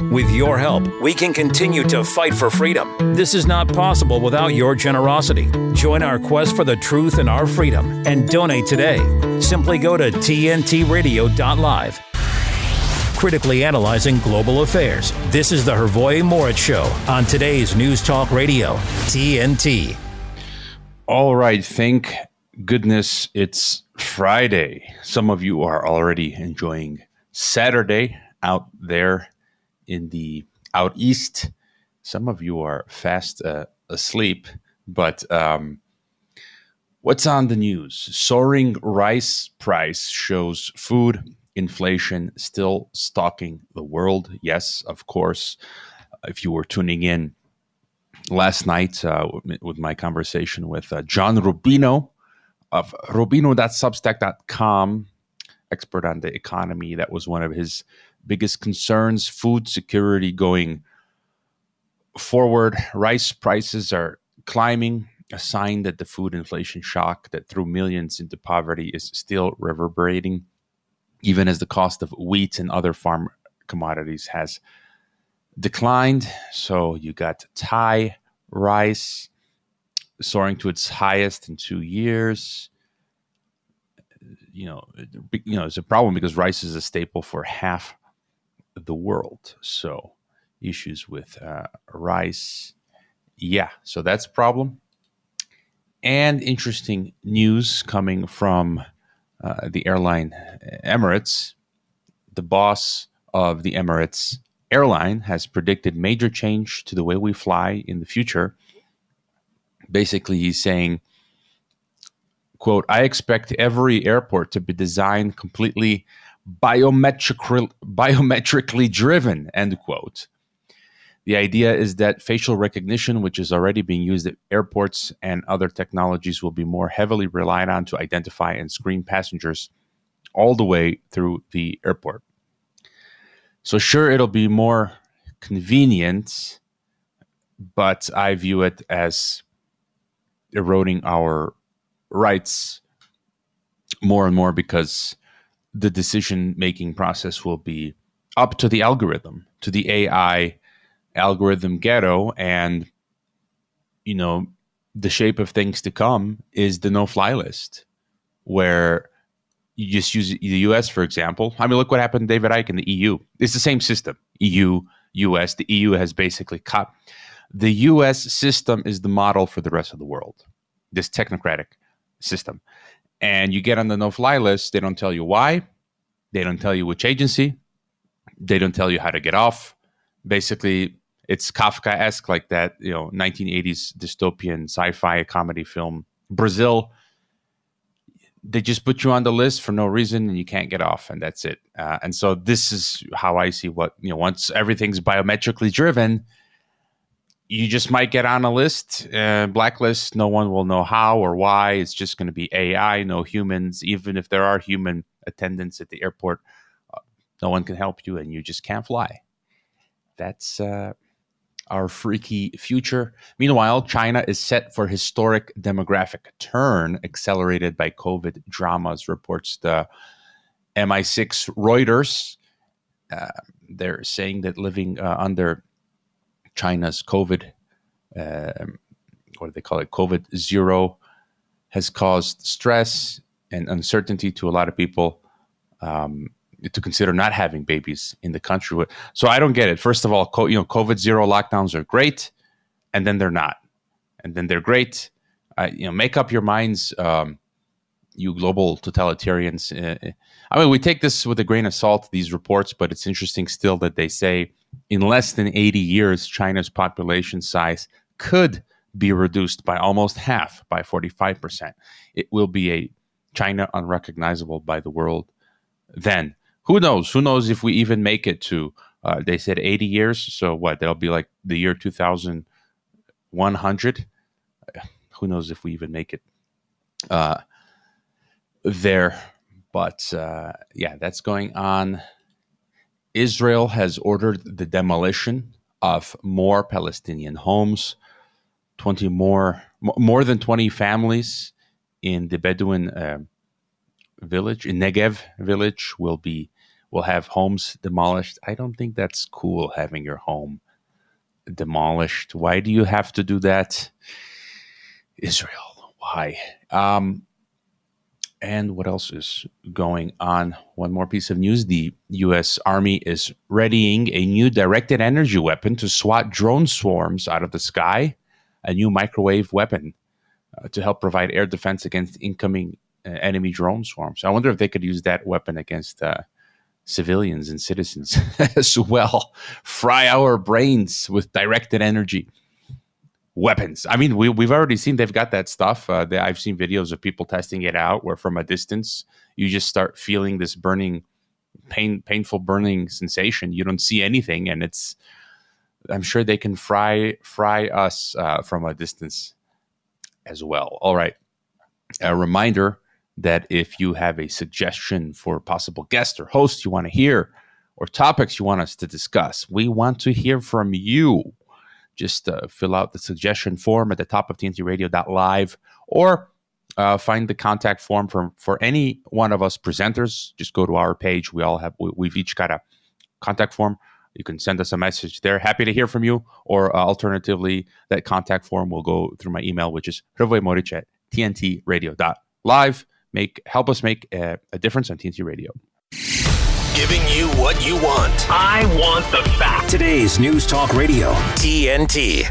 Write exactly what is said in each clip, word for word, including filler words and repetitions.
With your help, we can continue to fight for freedom. This is not possible without your generosity. Join our quest for the truth and our freedom and donate today. Simply go to T N T radio dot live. Critically analyzing global affairs. This is the Hrvoje Morić Show on today's News Talk Radio, T N T. All right, thank goodness it's Friday. Some of you are already enjoying Saturday out there in the out east. Some of you are fast uh, asleep, but um, what's on the news? Soaring rice price shows food inflation still stalking the world. Yes, of course. If you were tuning in last night uh, with my conversation with uh, John Rubino of rubino dot substack dot com, expert on the economy, that was one of his biggest concerns, food security going forward. Rice prices are climbing, a sign that the food inflation shock that threw millions into poverty is still reverberating, even as the cost of wheat and other farm commodities has declined. So you got Thai rice soaring to its highest in two years. You know, you know, it's a problem because rice is a staple for half the world. So issues with uh, rice. Yeah, so that's a problem. And interesting news coming from uh, the airline Emirates. The boss of the Emirates airline has predicted major change to the way we fly in the future. Basically, he's saying, quote, I expect every airport to be designed completely biometric- biometrically driven, end quote. The idea is that facial recognition, which is already being used at airports, and other technologies will be more heavily relied on to identify and screen passengers all the way through the airport. So sure, it'll be more convenient, but I view it as eroding our rights more and more because the decision-making process will be up to the algorithm, to the A I algorithm ghetto. And, you know, the shape of things to come is the no-fly list, where you just use the U S, for example. I mean, look what happened to David Icke in the E U. It's the same system, E U, U S. The E U has basically cut. The U S system is the model for the rest of the world, this technocratic system. And you get on the no-fly list, they don't tell you why. They don't tell you which agency. They don't tell you how to get off. Basically, it's Kafka-esque, like that, you know, nineteen eighties dystopian sci-fi comedy film, Brazil. They just put you on the list for no reason and you can't get off, and that's it. Uh, and so this is how I see what, you know, once everything's biometrically driven, you just might get on a list, uh, blacklist. No one will know how or why. It's just going to be A I, no humans. Even if there are human attendants at the airport, uh, no one can help you and you just can't fly. That's uh, our freaky future. Meanwhile, China is set for historic demographic turn, accelerated by COVID dramas, reports the M I six Reuters. Uh, they're saying that living uh, under China's COVID, uh, what do they call it? COVID zero has caused stress and uncertainty to a lot of people um, to consider not having babies in the country. So I don't get it. First of all, co- you know, COVID zero lockdowns are great, and then they're not, and then they're great. Uh, you know, make up your minds, um, you global totalitarians. Uh, I mean, we take this with a grain of salt, these reports, but it's interesting still that they say in less than eighty years, China's population size could be reduced by almost half, by forty-five percent. It will be a China unrecognizable by the world then. Who knows? Who knows if we even make it to, uh, they said eighty years. So what? That'll be like the year two thousand one hundred. Who knows if we even make it uh, there. But uh, yeah, that's going on. Israel has ordered the demolition of more Palestinian homes. twenty more, more than twenty families in the Bedouin uh, village, in Negev village, will be will have homes demolished. I don't think that's cool, having your home demolished. Why do you have to do that? Israel, why? Um, and what else is going on? One more piece of news. The U S Army is readying a new directed energy weapon to swat drone swarms out of the sky, a new microwave weapon uh, to help provide air defense against incoming uh, enemy drone swarms. I wonder if they could use that weapon against uh, civilians and citizens as well. Fry our brains with directed energy weapons. I mean, we, we've already seen they've got that stuff. Uh, they, I've seen videos of people testing it out where from a distance, you just start feeling this burning, pain, painful burning sensation. You don't see anything. And it's, I'm sure they can fry, fry us uh, from a distance as well. All right. A reminder that if you have a suggestion for a possible guest or host you want to hear, or topics you want us to discuss, we want to hear from you. Just uh, fill out the suggestion form at the top of T N T radio dot live, or uh, find the contact form for, for any one of us presenters. Just go to our page. We all have, we, we've each got a contact form. You can send us a message there. Happy to hear from you. Or uh, alternatively, that contact form will go through my email, which is hrvoje moric at T N T radio dot live. Make, help us make a, a difference on T N T Radio. Giving you what you want. I want the facts. Today's News Talk Radio. T N T.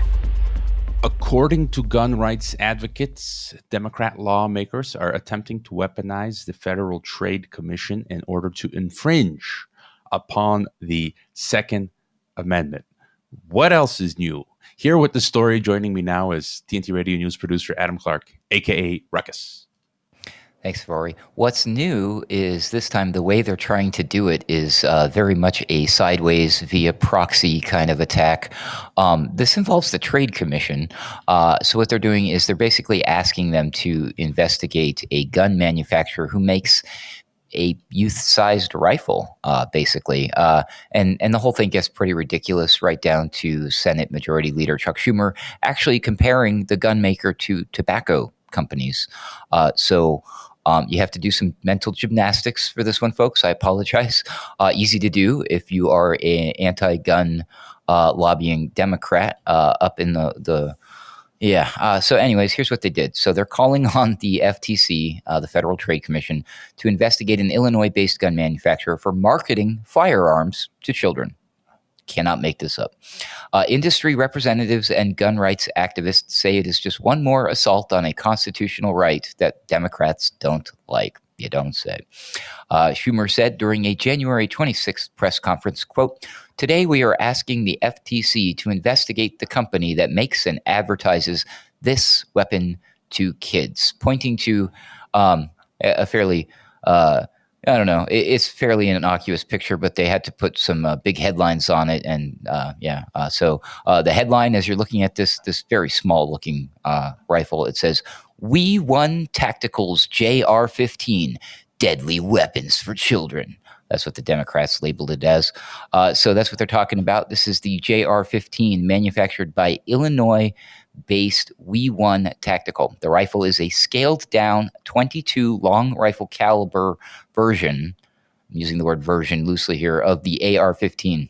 According to gun rights advocates, Democrat lawmakers are attempting to weaponize the Federal Trade Commission in order to infringe upon the Second Amendment. What else is new? Here with the story, joining me now is T N T Radio News producer Adam Clark, a k a. Ruckus. Thanks, Rory. What's new is this time the way they're trying to do it is uh, very much a sideways via proxy kind of attack. Um, this involves the Trade Commission. Uh, so what they're doing is they're basically asking them to investigate a gun manufacturer who makes a youth-sized rifle, uh, basically. Uh, and, and the whole thing gets pretty ridiculous, right down to Senate Majority Leader Chuck Schumer actually comparing the gun maker to tobacco companies. Uh, so um, you have to do some mental gymnastics for this one, folks. I apologize. Uh, easy to do if you are an anti-gun uh, lobbying Democrat uh, up in the... the Yeah. Uh, so anyways, here's what they did. So they're calling on the F T C, uh, the Federal Trade Commission, to investigate an Illinois-based gun manufacturer for marketing firearms to children. Cannot make this up. Uh, industry representatives and gun rights activists say it is just one more assault on a constitutional right that Democrats don't like. You don't say. Uh, Schumer said during a January twenty-sixth press conference, quote, "Today we are asking the F T C to investigate the company that makes and advertises this weapon to kids," pointing to um, a fairly, uh, I don't know, it's fairly an innocuous picture, but they had to put some uh, big headlines on it. And uh, yeah, uh, so uh, the headline, as you're looking at this, this very small looking uh, rifle, it says, "We won Tactical's J R fifteen, deadly weapons for children." That's what the Democrats labeled it as. Uh, so that's what they're talking about. This is the J R fifteen, manufactured by Illinois-based We Won Tactical. The rifle is a scaled-down twenty-two long rifle caliber version, I'm using the word version loosely here, of the A R fifteen.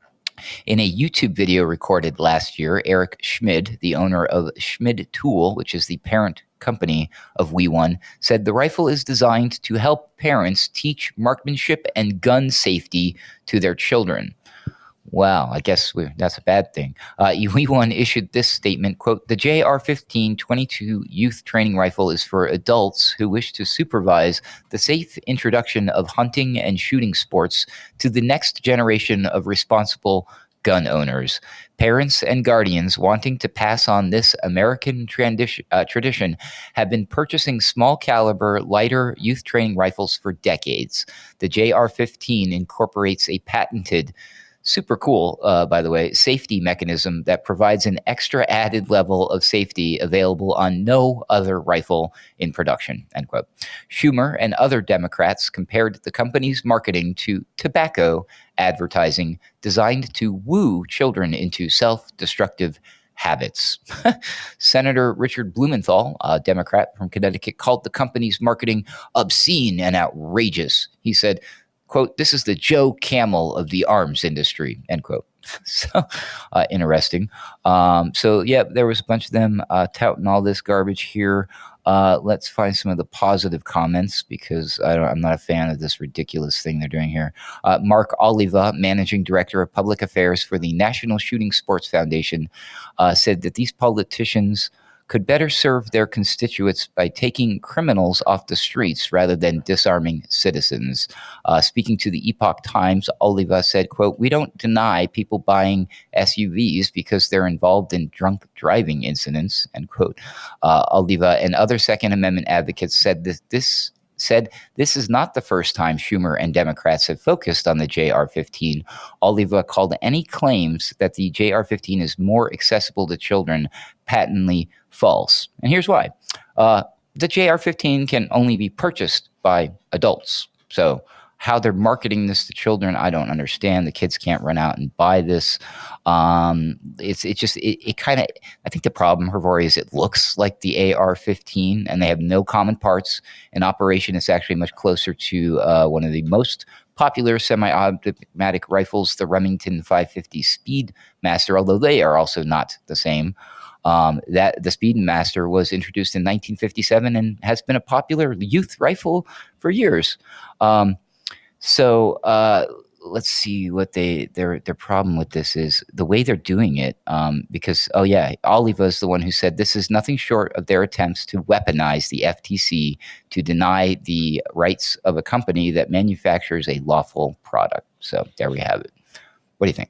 In a YouTube video recorded last year, Eric Schmid, the owner of Schmid Tool, which is the parent company of We Won, said the rifle is designed to help parents teach marksmanship and gun safety to their children. Wow, I guess we, that's a bad thing. Uh, We Won issued this statement, quote, "The J R fifteen twenty-two youth training rifle is for adults who wish to supervise the safe introduction of hunting and shooting sports to the next generation of responsible gun owners. Parents and guardians wanting to pass on this American tradition, uh, tradition have been purchasing small caliber, lighter youth training rifles for decades. The J R fifteen incorporates a patented, super cool, uh, by the way, safety mechanism that provides an extra added level of safety available on no other rifle in production," end quote. Schumer and other Democrats compared the company's marketing to tobacco advertising designed to woo children into self-destructive habits. Senator Richard Blumenthal, a Democrat from Connecticut, called the company's marketing obscene and outrageous. He said, quote, "This is the Joe Camel of the arms industry," end quote. So uh, interesting. Um, so, yeah, there was a bunch of them uh, touting all this garbage here. Uh, let's find some of the positive comments because I don't, I'm not a fan of this ridiculous thing they're doing here. Uh, Mark Oliva, Managing Director of Public Affairs for the National Shooting Sports Foundation, uh, said that these politicians could better serve their constituents by taking criminals off the streets rather than disarming citizens. Uh, speaking to the Epoch Times, Oliva said, quote, "We don't deny people buying S U Vs because they're involved in drunk driving incidents," end quote. Uh, Oliva and other Second Amendment advocates said that this said this is not the first time Schumer and Democrats have focused on the J R fifteen. Oliva called any claims that the J R fifteen is more accessible to children patently false. And here's why. Uh, the J R fifteen can only be purchased by adults. So how they're marketing this to children, I don't understand. The kids can't run out and buy this. Um, it's it's just, it, it kind of, I think the problem, Hervori, is it looks like the A R fifteen and they have no common parts. In operation, it's actually much closer to uh, one of the most popular semi-automatic rifles, the Remington five fifty Speedmaster, although they are also not the same. Um, that the Speedmaster was introduced in nineteen fifty-seven and has been a popular youth rifle for years. Um, so uh, let's see what they their their problem with this is the way they're doing it. Um, because oh yeah, Oliva is the one who said this is nothing short of their attempts to weaponize the F T C to deny the rights of a company that manufactures a lawful product. So there we have it. What do you think?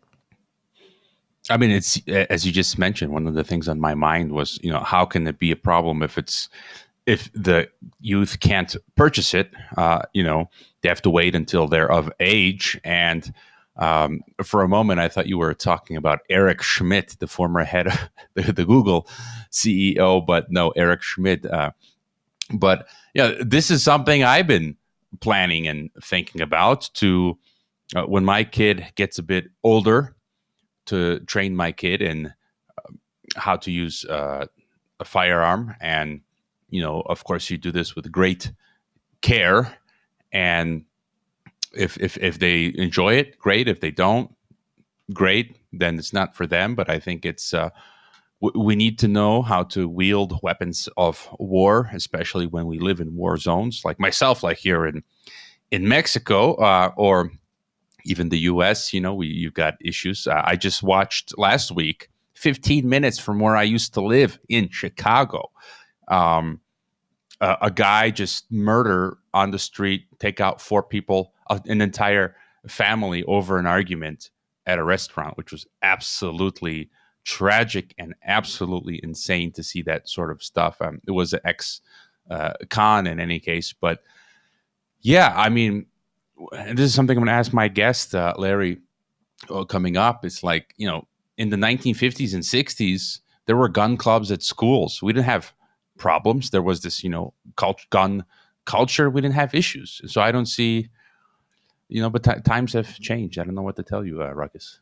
I mean, it's, as you just mentioned, one of the things on my mind was, you know, how can it be a problem if it's, if the youth can't purchase it, uh, you know, they have to wait until they're of age. And um, for a moment, I thought you were talking about Eric Schmidt, the former head of the, the Google C E O, but no, Eric Schmidt. Uh, but yeah, this is something I've been planning and thinking about to, uh, when my kid gets a bit older, to train my kid in uh, how to use uh, a firearm. And, you know, of course, you do this with great care. And if if if they enjoy it, great. If they don't, great. Then it's not for them. But I think it's uh, w- we need to know how to wield weapons of war, especially when we live in war zones, like myself, like here in in Mexico, uh, or even the U S, you know, we, you've got issues. Uh, I just watched last week, fifteen minutes from where I used to live in Chicago, um, a, a guy just murder on the street, take out four people, uh, an entire family over an argument at a restaurant, which was absolutely tragic and absolutely insane to see that sort of stuff. Um, it was an ex-con uh, in any case. But yeah, I mean, and this is something I'm going to ask my guest, uh, Larry, uh, coming up. It's like, you know, in the nineteen fifties and sixties, there were gun clubs at schools. We didn't have problems. There was this, you know, cult- gun culture. We didn't have issues. So I don't see, you know, but t- times have changed. I don't know what to tell you, uh, Ruckus.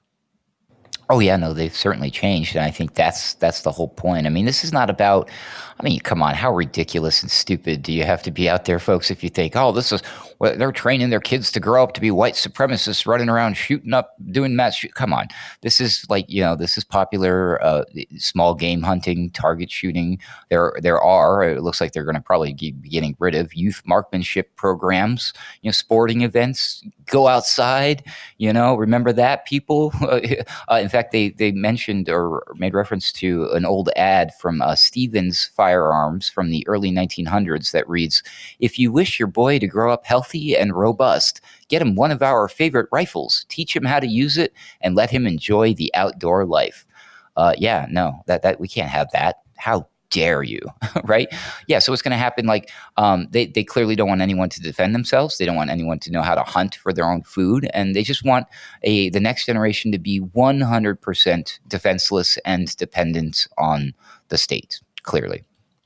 Oh yeah, no, they've certainly changed, and I think that's that's the whole point. I mean, this is not about. I mean, come on, how ridiculous and stupid do you have to be out there, folks? If you think, oh, this is well, they're training their kids to grow up to be white supremacists, running around shooting up, doing mass shoot. Come on, this is like you know, this is popular uh, small game hunting, target shooting. There, there are. It looks like they're going to probably be getting rid of youth marksmanship programs. You know, sporting events. Go outside. You know, remember that, people. uh, in fact. They they mentioned or made reference to an old ad from uh, Stevens Firearms from the early nineteen hundreds that reads, "If you wish your boy to grow up healthy and robust, get him one of our favorite rifles, teach him how to use it, and let him enjoy the outdoor life." Uh, yeah, no, that that we can't have that. How dare you, right? Yeah, so what's going to happen, like, um, they, they clearly don't want anyone to defend themselves. They don't want anyone to know how to hunt for their own food. And they just want a the next generation to be one hundred percent defenseless and dependent on the state, clearly.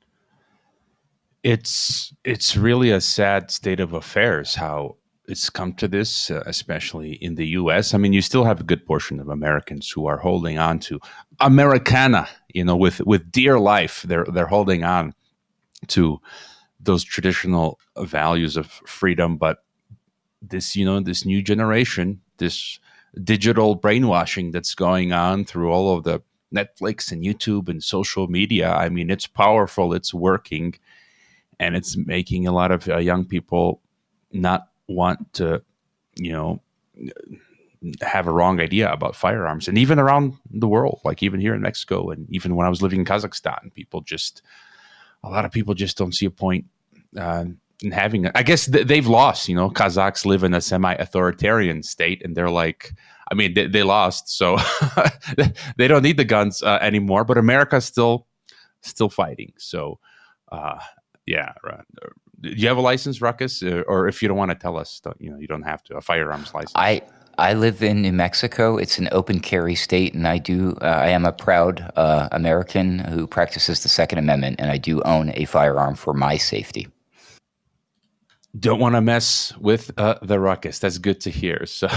It's, it's really a sad state of affairs, how it's come to this, uh, especially in the U S. I mean, you still have a good portion of Americans who are holding on to Americana, you know, with, with dear life. They're they're holding on to those traditional values of freedom. But this, you know, this new generation, this digital brainwashing that's going on through all of the Netflix and YouTube and social media. I mean, it's powerful, it's working, and it's making a lot of uh, young people not want to, you know, have a wrong idea about firearms. And even around the world, like even here in Mexico, and even when I was living in Kazakhstan, people just, a lot of people just don't see a point uh, in having, I guess th- they've lost, you know, Kazakhs live in a semi-authoritarian state, and they're like, I mean, they, they lost, so they don't need the guns uh, anymore, but America's still, still fighting. So, uh, yeah. Right. Do you have a license, Ruckus? Or, or if you don't want to tell us, don't, you know, you don't have to, a firearms license. I, I live in New Mexico. It's an open carry state, and I do. Uh, I am a proud uh, American who practices the Second Amendment, and I do own a firearm for my safety. Don't want to mess with uh, the Ruckus. That's good to hear. So,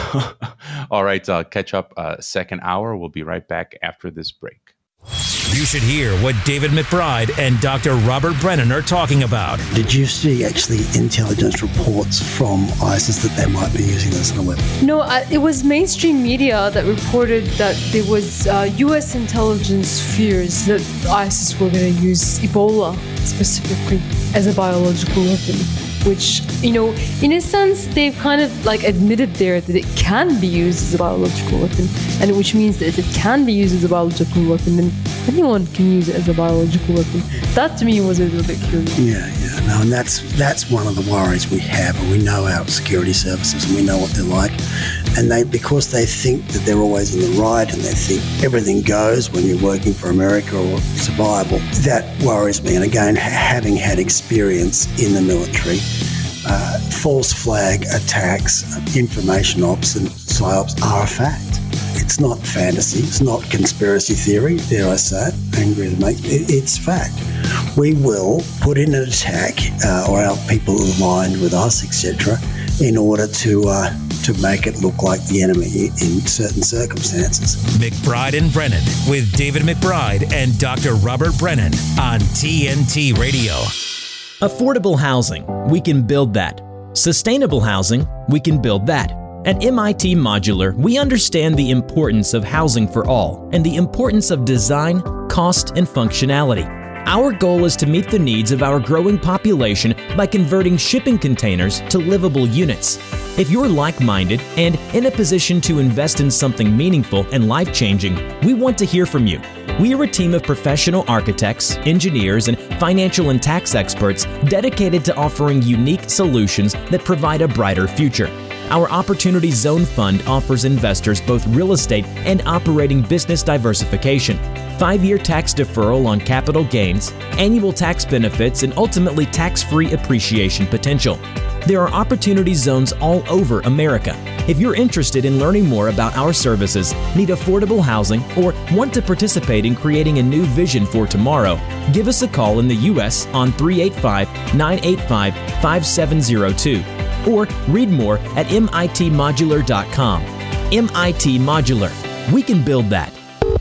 all right, uh, catch up uh, second hour. We'll be right back after this break. You should hear what David McBride and Doctor Robert Brennan are talking about. Did you see actually intelligence reports from ISIS that they might be using this as a weapon? No, uh, it was mainstream media that reported that there was uh, U S intelligence fears that ISIS were going to use Ebola specifically as a biological weapon. Which, you know, in a sense, they've kind of like admitted there that it can be used as a biological weapon, and which means that if it can be used as a biological weapon, then anyone can use it as a biological weapon. That to me was a little bit curious. Yeah, yeah, no, and that's that's one of the worries we have, and we know our security services, and we know what they're like, and they because they think that they're always in the right, and they think everything goes when you're working for America or survival. That worries me, and again, having had experience in the military. Uh, false flag attacks, information ops and psyops are a fact. It's not fantasy. It's not conspiracy theory, dare I say it, angry to make it, it's fact. We will put in an attack uh, or our people aligned with us, et cetera, in order to uh, to make it look like the enemy in certain circumstances. McBride and Brennan with David McBride and Doctor Robert Brennan on T N T Radio. Affordable housing, we can build that. Sustainable housing, we can build that. At M I T Modular, we understand the importance of housing for all and the importance of design, cost, and functionality. Our goal is to meet the needs of our growing population by converting shipping containers to livable units. If you're like-minded and in a position to invest in something meaningful and life-changing, we want to hear from you. We are a team of professional architects, engineers, and financial and tax experts dedicated to offering unique solutions that provide a brighter future. Our Opportunity Zone Fund offers investors both real estate and operating business diversification, five-year tax deferral on capital gains, annual tax benefits, and ultimately tax-free appreciation potential. There are opportunity zones all over America. If you're interested in learning more about our services, need affordable housing, or want to participate in creating a new vision for tomorrow, give us a call in the U S on three eight five, nine eight five, five seven zero two or read more at M I T modular dot com. M I T Modular. We can build that.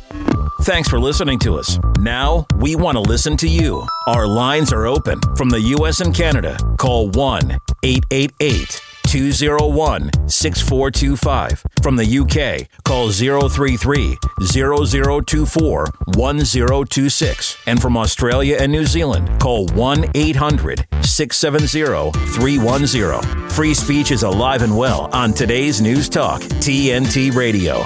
Thanks for listening to us. Now we want to listen to you. Our lines are open from the U S and Canada. Call one eight eight eight, two oh one, six four two five. From the U K, call zero three three, zero zero two four, one zero two six. And from Australia and New Zealand, call one eight hundred, six seven zero, three one zero. Free speech is alive and well on today's News Talk, T N T Radio.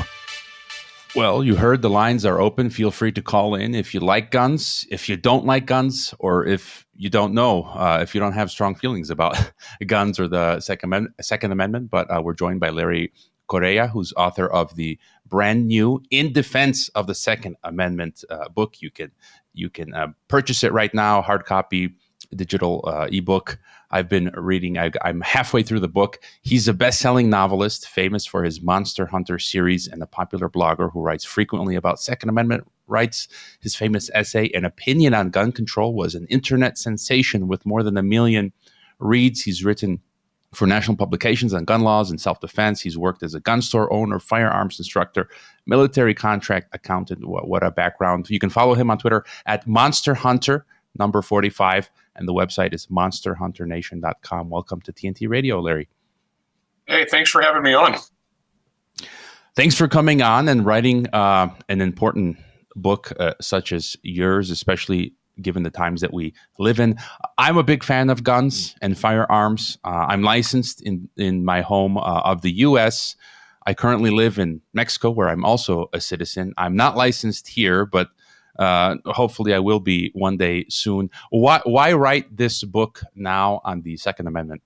Well, you heard the lines are open. Feel free to call in if you like guns, if you don't like guns, or if you don't know, uh, if you don't have strong feelings about guns or the Second Amendment. Second Amendment. But uh, we're joined by Larry Correia, who's author of the brand new In Defense of the Second Amendment uh, book. You can you can uh, purchase it right now, hard copy, digital uh, ebook. I've been reading, I, I'm halfway through the book. He's a best-selling novelist, famous for his Monster Hunter series, and a popular blogger who writes frequently about Second Amendment rights. His famous essay, An Opinion on Gun Control, was an internet sensation with more than a million reads. He's written for national publications on gun laws and self-defense. He's worked as a gun store owner, firearms instructor, military contract accountant. What, what a background. You can follow him on Twitter at Monster Hunter, number forty-five, and the website is monster hunter nation dot com. Welcome to T N T Radio, Larry. Hey, thanks for having me on. Thanks for coming on and writing uh, an important book uh, such as yours, especially given the times that we live in. I'm a big fan of guns and firearms. Uh, I'm licensed in, in my home uh, of the U S. I currently live in Mexico, where I'm also a citizen. I'm not licensed here, but uh, hopefully I will be one day soon. Why, why write this book now on the Second Amendment?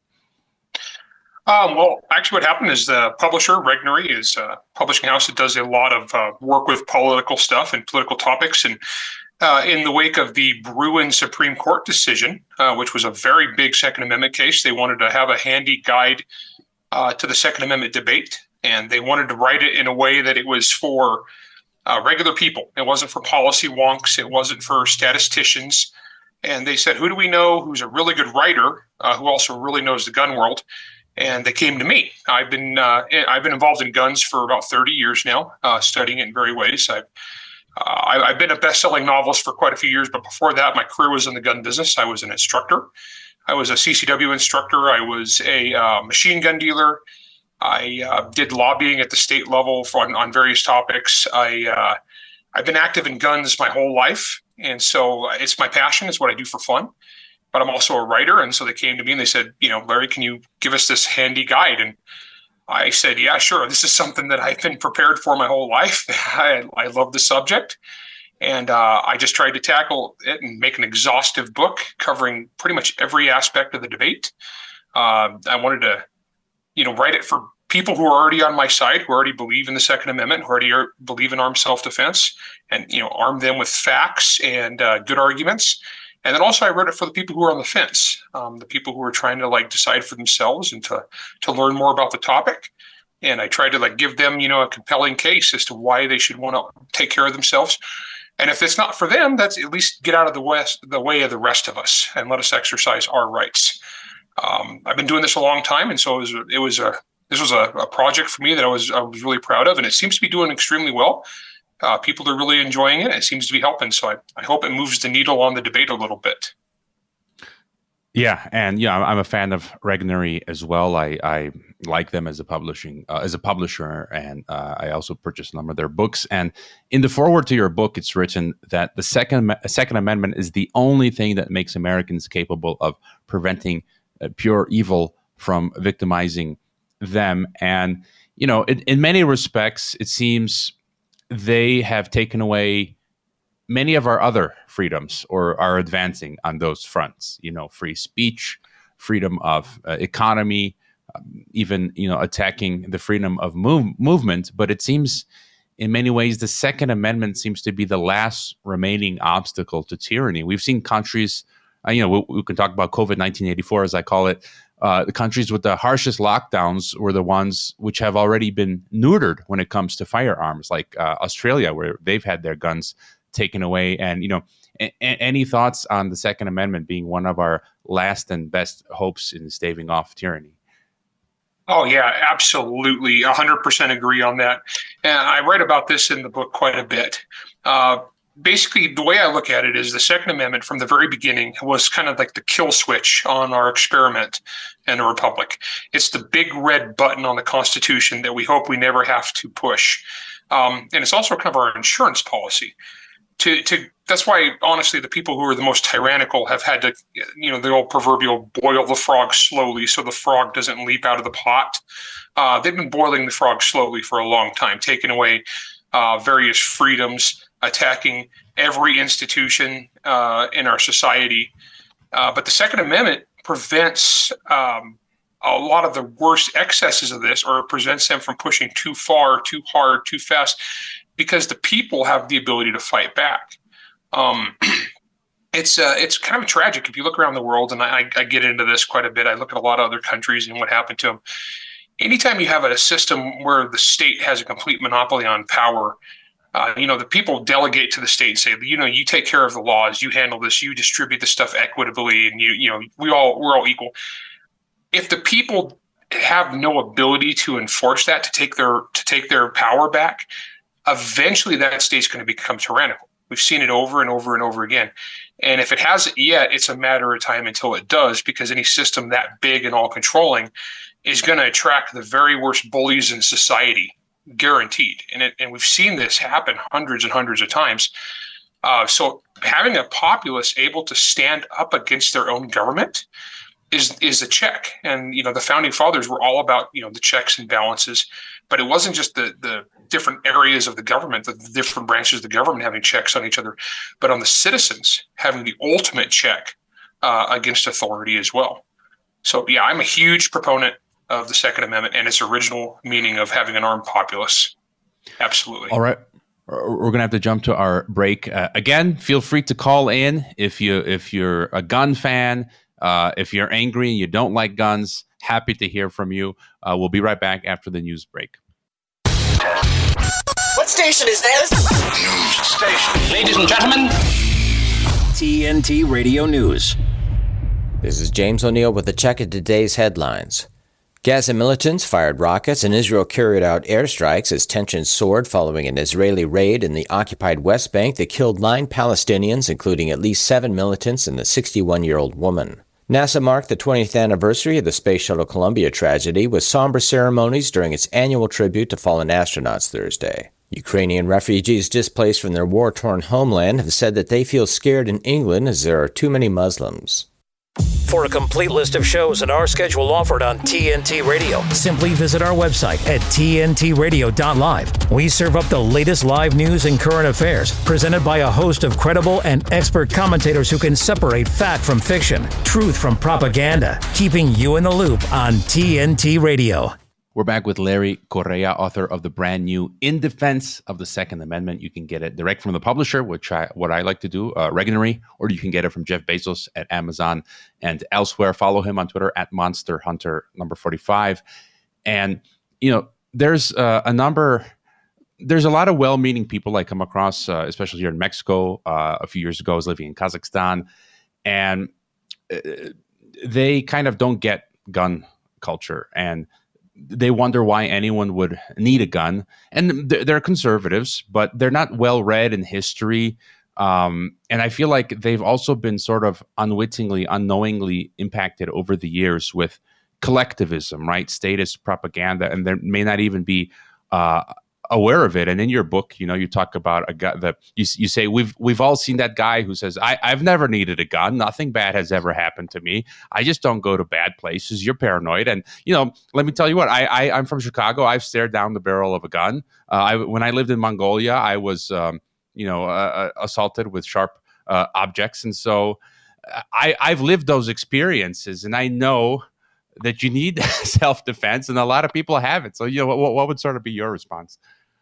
Um, well, actually, what happened is the publisher, Regnery, is a publishing house that does a lot of uh, work with political stuff and political topics. And uh, in the wake of the Bruen Supreme Court decision, uh, which was a very big Second Amendment case, they wanted to have a handy guide uh, to the Second Amendment debate. And they wanted to write it in a way that it was for uh, regular people. It wasn't for policy wonks. It wasn't for statisticians. And they said, who do we know who's a really good writer, uh, who also really knows the gun world? And they came to me. I've been uh, I've been involved in guns for about thirty years now, uh, studying it in various ways. I've uh, I've been a best-selling novelist for quite a few years, but before that, my career was in the gun business. I was an instructor. I was a C C W instructor. I was a uh, machine gun dealer. I uh, did lobbying at the state level for, on, on various topics. I uh, I've been active in guns my whole life, and so it's my passion. It's what I do for fun. But I'm also a writer. And so they came to me and they said, you know, Larry, can you give us this handy guide? And I said, yeah, sure. This is something that I've been prepared for my whole life. I, I love the subject. And uh, I just tried to tackle it and make an exhaustive book covering pretty much every aspect of the debate. Uh, I wanted to, you know, write it for people who are already on my side, who already believe in the Second Amendment, who already are, believe in armed self-defense, and, you know, arm them with facts and uh, good arguments. And then also I wrote it for the people who are on the fence, um, the people who are trying to like decide for themselves and to to learn more about the topic. And I tried to like give them, you know, a compelling case as to why they should want to take care of themselves. And if it's not for them, that's at least get out of the west, the way of the rest of us and let us exercise our rights. Um, I've been doing this a long time, and so it was a, it was a this was a, a project for me that I was I was really proud of, and it seems to be doing extremely well. Uh, people are really enjoying it. It seems to be helping. So I, I hope it moves the needle on the debate a little bit. Yeah, and yeah, I'm a fan of Regnery as well. I, I like them as a publishing uh, as a publisher, and uh, I also purchased a number of their books. And in the foreword to your book, it's written that the Second Second Amendment is the only thing that makes Americans capable of preventing uh, pure evil from victimizing them. And you know, in, in many respects, it seems they have taken away many of our other freedoms, or are advancing on those fronts. You know, free speech, freedom of uh, economy, um, even, you know, attacking the freedom of move, movement. But it seems in many ways the Second Amendment seems to be the last remaining obstacle to tyranny. We've seen countries, uh, you know, we, we can talk about COVID nineteen eighty-four, as I call it. Uh, the countries with the harshest lockdowns were the ones which have already been neutered when it comes to firearms, like uh, Australia, where they've had their guns taken away. And, you know, a- a- any thoughts on the Second Amendment being one of our last and best hopes in staving off tyranny? Oh, yeah, absolutely. one hundred percent agree on that. And I write about this in the book quite a bit. Uh, Basically, the way I look at it is the Second Amendment from the very beginning was kind of like the kill switch on our experiment in a republic. It's the big red button on the Constitution that we hope we never have to push. Um, and it's also kind of our insurance policy. To, to that's why, honestly, the people who are the most tyrannical have had to, you know, the old proverbial boil the frog slowly so the frog doesn't leap out of the pot. Uh, they've been boiling the frog slowly for a long time, taking away uh, various freedoms, attacking every institution uh, in our society. Uh, but the Second Amendment prevents um, a lot of the worst excesses of this, or it prevents them from pushing too far, too hard, too fast, because the people have the ability to fight back. Um, it's uh, it's kind of tragic if you look around the world, and I, I get into this quite a bit. I look at a lot of other countries and what happened to them. Anytime you have a system where the state has a complete monopoly on power, Uh, you know, the people delegate to the state and say, you know, you take care of the laws, you handle this, you distribute the stuff equitably, and you, you know, we all we're all equal. If the people have no ability to enforce that, to take their to take their power back, eventually that state's going to become tyrannical. We've seen it over and over and over again. And if it hasn't yet, it's a matter of time until it does, because any system that big and all controlling is going to attract the very worst bullies in society, guaranteed. And it, and we've seen this happen hundreds and hundreds of times. Uh, so having a populace able to stand up against their own government is is a check. And, you know, the founding fathers were all about, you know, the checks and balances, but it wasn't just the the different areas of the government, the different branches of the government having checks on each other, but on the citizens having the ultimate check uh, against authority as well. So, yeah, I'm a huge proponent of the Second Amendment and its original meaning of having an armed populace. Absolutely. All right. We're going to have to jump to our break. Uh, again, feel free to call in if you if you're a gun fan, uh, if you're angry and you don't like guns. Happy to hear from you. Uh, we'll be right back after the news break. What station is this? News station. Ladies and gentlemen, T N T Radio News. This is James O'Neill with a check of today's headlines. Gaza militants fired rockets and Israel carried out airstrikes as tensions soared following an Israeli raid in the occupied West Bank that killed nine Palestinians, including at least seven militants and a sixty-one-year-old woman. NASA marked the twentieth anniversary of the Space Shuttle Columbia tragedy with somber ceremonies during its annual tribute to fallen astronauts Thursday. Ukrainian refugees displaced from their war-torn homeland have said that they feel scared in England as there are too many Muslims. For a complete list of shows and our schedule offered on T N T Radio, simply visit our website at T N T radio dot live. We serve up the latest live news and current affairs, presented by a host of credible and expert commentators who can separate fact from fiction, truth from propaganda, keeping you in the loop on T N T Radio. We're back with Larry Correia, author of the brand new In Defense of the Second Amendment. You can get it direct from the publisher, which I, what I like to do, uh, Regnery, or you can get it from Jeff Bezos at Amazon and elsewhere. Follow him on Twitter at Monster Hunter number forty-five. And, you know, there's uh, a number, there's a lot of well-meaning people I come across, uh, especially here in Mexico. Uh, a few years ago, I was living in Kazakhstan, and uh, they kind of don't get gun culture, and they wonder why anyone would need a gun. And they're conservatives, but they're not well read in history. Um, and I feel like they've also been sort of unwittingly, unknowingly impacted over the years with collectivism, right? Statist propaganda, and there may not even be uh, aware of it. And in your book, you know, you talk about a guy that you, you say we've we've all seen that guy who says, I, I've never needed a gun. Nothing bad has ever happened to me. I just don't go to bad places. You're paranoid. And, you know, let me tell you what, I, I, I'm from Chicago. I've stared down the barrel of a gun. Uh, I, when I lived in Mongolia, I was, um, you know, uh, assaulted with sharp uh, objects. And so I, I've lived those experiences, and I know that you need self-defense, and a lot of people have it. So, you know, what, what would sort of be your response?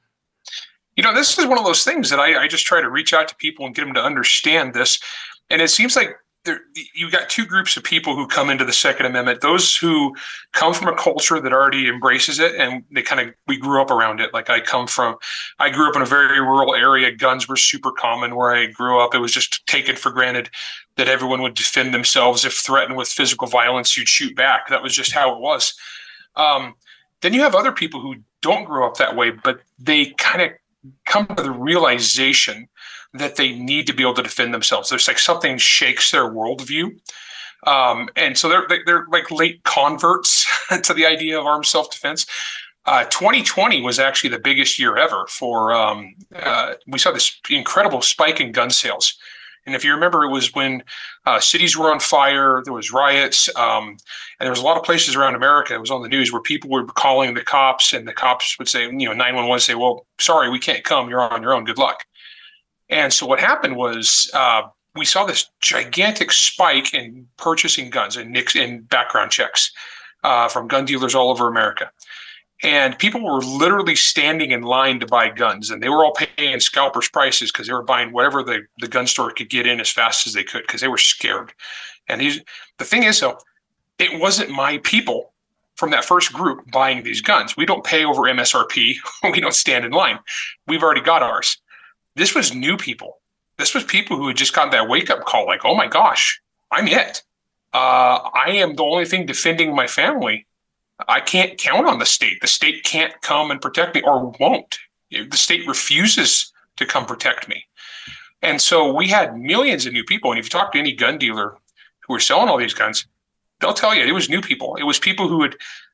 You know, this is one of those things that I, I just try to reach out to people and get them to understand this. And it seems like there, you got two groups of people who come into the Second Amendment: those who come from a culture that already embraces it, and they kind of, we grew up around it. Like I come from, I grew up in a very rural area. Guns were super common where I grew up. It was just taken for granted that everyone would defend themselves. If threatened with physical violence, you'd shoot back. That was just how it was. Um, then you have other people who don't grow up that way, but they kind of come to the realization that they need to be able to defend themselves. There's like something shakes their worldview. Um, and so they're, they're like late converts to the idea of armed self-defense. Uh, twenty twenty was actually the biggest year ever for, um, uh, we saw this incredible spike in gun sales. And if you remember, it was when uh, cities were on fire, there was riots, um, and there was a lot of places around America, it was on the news, where people were calling the cops, and the cops would say, you know, nine one one say, well, sorry, we can't come. You're on your own. Good luck. And so what happened was uh, we saw this gigantic spike in purchasing guns and nix in background checks uh, from gun dealers all over America. And people were literally standing in line to buy guns, and they were all paying scalpers prices because they were buying whatever the, the gun store could get in as fast as they could because they were scared. And these, the thing is, though, it wasn't my people from that first group buying these guns. We don't pay over M S R P. We don't stand in line. We've already got ours. This was new people. This was people who had just gotten that wake-up call, like, oh, my gosh, I'm it. Uh, I am the only thing defending my family. I can't count on the state. The state can't come and protect me, or won't. The state refuses to come protect me. And so we had millions of new people. And if you talk to any gun dealer who were selling all these guns, they'll tell you it was new people. It was people who had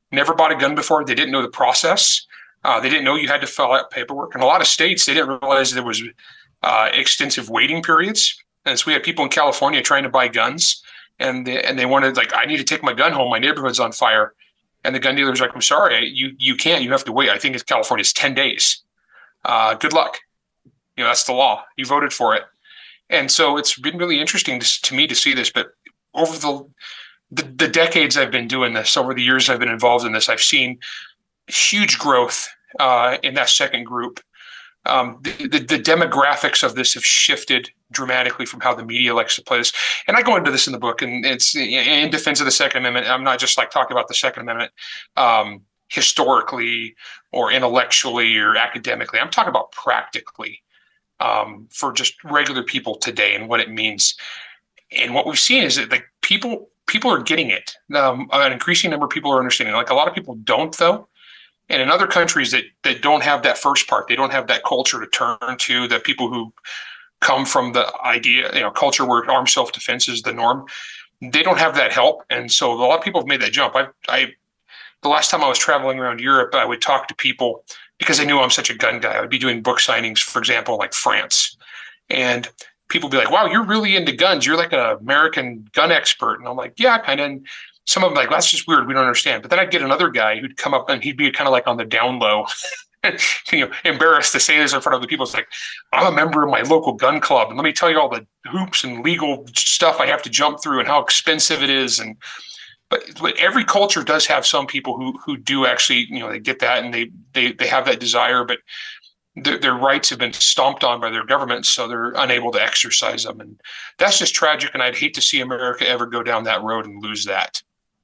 never bought a gun before. They didn't know the process. Uh, they didn't know you had to fill out paperwork. In a lot of states, they didn't realize there was uh, extensive waiting periods. And so we had people in California trying to buy guns, and they, and they wanted, like, I need to take my gun home. My neighborhood's on fire. And the gun dealer's like, I'm sorry, you you can't. You have to wait. I think it's California. It's ten days. Uh, good luck. You know, that's the law. You voted for it. And so it's been really interesting to, to me to see this. But over the, the the decades I've been doing this, over the years I've been involved in this, I've seen huge growth uh, in that second group. Um, the, the, the demographics of this have shifted dramatically from how the media likes to play this. And I go into this in the book, and it's in defense of the Second Amendment. I'm not just like talking about the Second Amendment um, historically or intellectually or academically. I'm talking about practically um, for just regular people today and what it means. And what we've seen is that like people people are getting it. Um, an increasing number of people are understanding. Like a lot of people don't, though. And in other countries that that don't have that first part, they don't have that culture to turn to, the people who come from the idea, you know, culture where armed self-defense is the norm, they don't have that help. And so a lot of people have made that jump. I, I, the last time I was traveling around Europe, I would talk to people because I knew I'm such a gun guy. I would be doing book signings, for example, like France. And people would be like, wow, you're really into guns. You're like an American gun expert. And I'm like, yeah, kind of. And some of them like, that's just weird. We don't understand. But then I'd get another guy who'd come up and he'd be kind of like on the down low, you know, embarrassed to say this in front of the people. It's like, I'm a member of my local gun club, and let me tell you all the hoops and legal stuff I have to jump through and how expensive it is. And but, but every culture does have some people who who do actually, you know, they get that and they they they have that desire, but their, their rights have been stomped on by their governments, so they're unable to exercise them. And that's just tragic. And I'd hate to see America ever go down that road and lose that.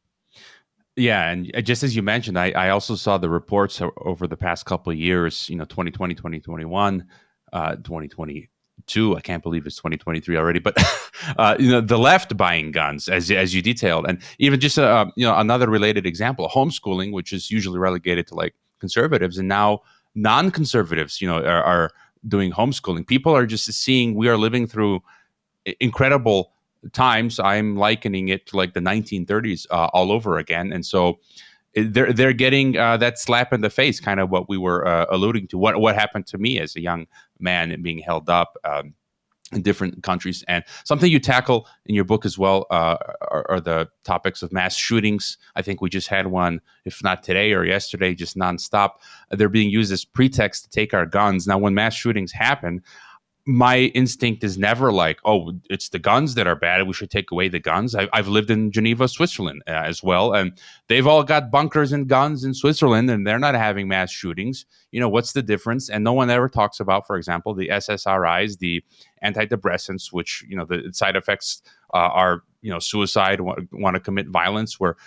Yeah, and just as you mentioned, I, I also saw the reports over the past couple of years, you know, twenty twenty, twenty twenty-one, uh, twenty twenty-two. I can't believe it's twenty twenty-three already. But, uh, you know, the left buying guns, as as you detailed. And even just, uh, you know, another related example, homeschooling, which is usually relegated to, like, conservatives. And now non-conservatives, you know, are, are doing homeschooling. People are just seeing we are living through incredible times. I'm likening it to like the nineteen thirties uh, all over again. And so they're they're getting uh, that slap in the face, kind of what we were uh, alluding to, what what happened to me as a young man and being held up um, in different countries. And something you tackle in your book as well uh, are, are the topics of mass shootings. I think we just had one, if not today or yesterday, just nonstop. They're being used as pretext to take our guns. Now, when mass shootings happen, my instinct is never like, oh, it's the guns that are bad, we should take away the guns. I, I've lived in Geneva, Switzerland uh, as well, and they've all got bunkers and guns in Switzerland, and they're not having mass shootings. You know, what's the difference? And no one ever talks about, for example, the S S R Is, the antidepressants, which, you know, the side effects uh, are, you know, suicide, want, want to commit violence, where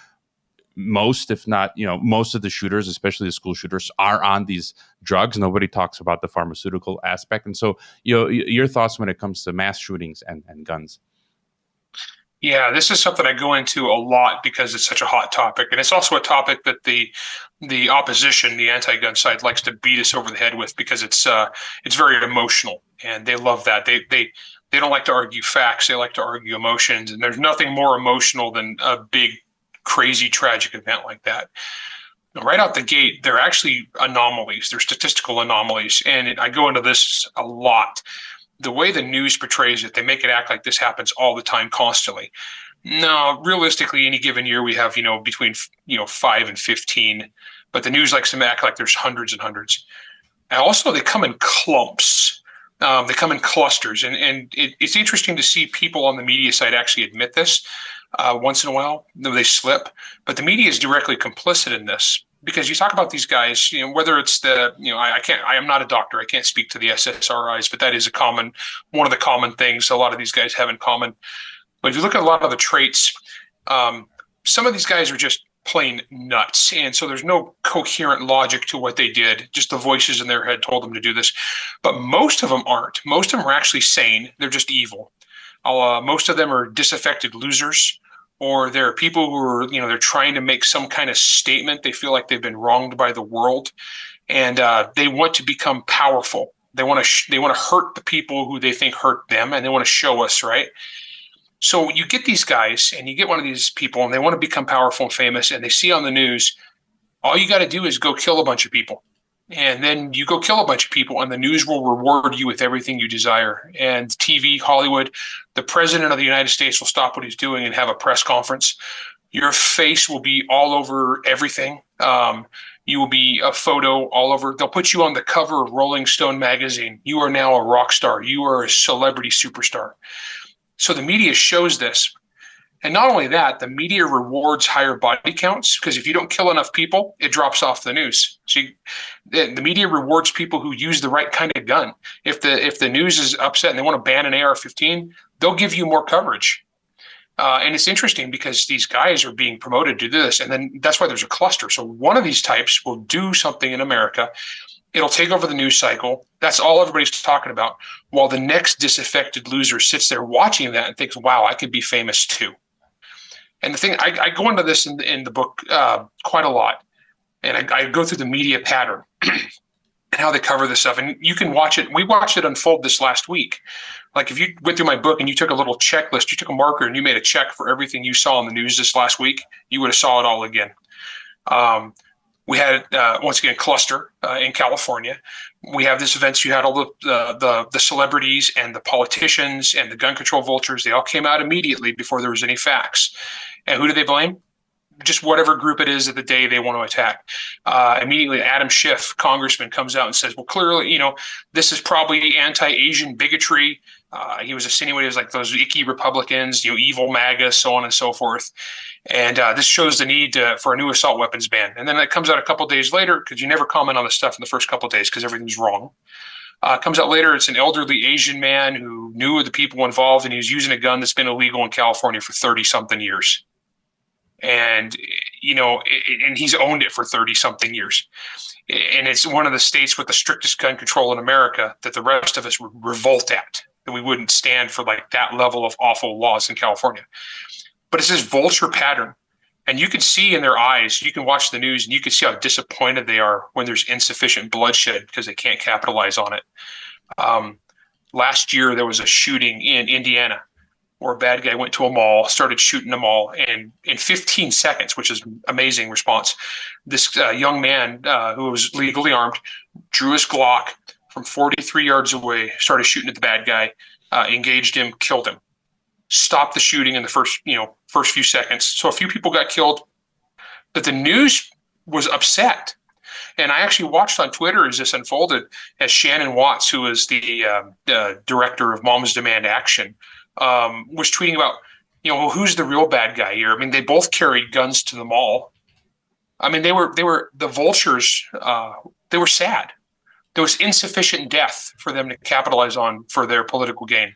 most, if not, you know, most of the shooters, especially the school shooters, are on these drugs. Nobody talks about the pharmaceutical aspect. And so, you know, your thoughts when it comes to mass shootings and, and guns. Yeah, this is something I go into a lot because it's such a hot topic. And it's also a topic that the the opposition, the anti-gun side, likes to beat us over the head with because it's uh, it's very emotional. And they love that. They they they don't like to argue facts. They like to argue emotions. And there's nothing more emotional than a big, crazy, tragic event like that. Right out the gate, they're actually anomalies. They're statistical anomalies. And I go into this a lot. The way the news portrays it, they make it act like this happens all the time, constantly. No, realistically, any given year we have, you know, between, you know, five and fifteen, but the news likes to act like there's hundreds and hundreds. And also, they come in clumps. Um, they come in clusters. And, and it, it's interesting to see people on the media side actually admit this. Uh, once in a while, they slip, but the media is directly complicit in this because you talk about these guys, you know, whether it's the, you know, I, I can't, I am not a doctor. I can't speak to the S S R Is, but that is a common, one of the common things a lot of these guys have in common. But if you look at a lot of the traits, um, some of these guys are just plain nuts. And so there's no coherent logic to what they did. Just the voices in their head told them to do this. But most of them aren't. Most of them are actually sane. They're just evil. Uh, most of them are disaffected losers, or they're people who are, you know, they're trying to make some kind of statement. They feel like they've been wronged by the world, and uh, they want to become powerful. They want to sh- they want to hurt the people who they think hurt them, and they want to show us, right? So you get these guys, and you get one of these people, and they want to become powerful and famous, and they see on the news, All you got to do is go kill a bunch of people. And then you go kill a bunch of people, and the news will reward you with everything you desire. And T V, Hollywood, the president of the United States will stop what he's doing and have a press conference. Your face will be all over everything. Um, you will be a photo all over. They'll put you on the cover of Rolling Stone magazine. You are now a rock star. You are a celebrity superstar. So the media shows this. And not only that, the media rewards higher body counts, because if you don't kill enough people, it drops off the news. So you, the, the media rewards people who use the right kind of gun. If the if the news is upset and they want to ban an A R fifteen, they'll give you more coverage. Uh, and it's interesting because these guys are being promoted to do this, and then that's why there's a cluster. So one of these types will do something in America. It'll take over the news cycle. That's all everybody's talking about, while the next disaffected loser sits there watching that and thinks, wow, I could be famous too. And the thing, I, I go into this in the, in the book uh, quite a lot, and I, I go through the media pattern and how they cover this stuff. And you can watch it. We watched it unfold this last week. Like if you went through my book and you took a little checklist, you took a marker and you made a check for everything you saw in the news this last week, you would have saw it all again. Um, we had, uh, once again, cluster uh, in California. We have this event. So you had all the, uh, the the celebrities and the politicians and the gun control vultures. They all came out immediately before there was any facts. And who do they blame? Just whatever group it is of the day they want to attack. Uh, immediately, Adam Schiff, congressman, comes out and says, well, clearly, you know, this is probably anti-Asian bigotry. Uh, he was insinuating like those icky Republicans, you know, evil MAGA, so on and so forth. And uh, this shows the need to, for a new assault weapons ban. And then it comes out a couple of days later, because you never comment on this stuff in the first couple of days because everything's wrong. Uh, comes out later, it's an elderly Asian man who knew the people involved, and he was using a gun that's been illegal in California for thirty-something years. And, you know, it, and he's owned it for thirty-something years. And it's one of the states with the strictest gun control in America that the rest of us would revolt at, that we wouldn't stand for like that level of awful laws in California. But it's this vulture pattern. And you can see in their eyes, you can watch the news and you can see how disappointed they are when there's insufficient bloodshed because they can't capitalize on it. Um, last year, there was a shooting in Indiana where a bad guy went to a mall, started shooting a mall, and in fifteen seconds, which is an amazing response, this uh, young man uh, who was legally armed drew his Glock from forty-three yards away, started shooting at the bad guy, uh, engaged him, killed him. Stopped the shooting in the first, you know, first few seconds. So a few people got killed, but the news was upset. And I actually watched on Twitter as this unfolded, as Shannon Watts, who is the uh, uh, director of Moms Demand Action, um, was tweeting about, you know, well, who's the real bad guy here? I mean, they both carried guns to the mall. I mean, they were they were the vultures. Uh, they were sad. There was insufficient death for them to capitalize on for their political gain.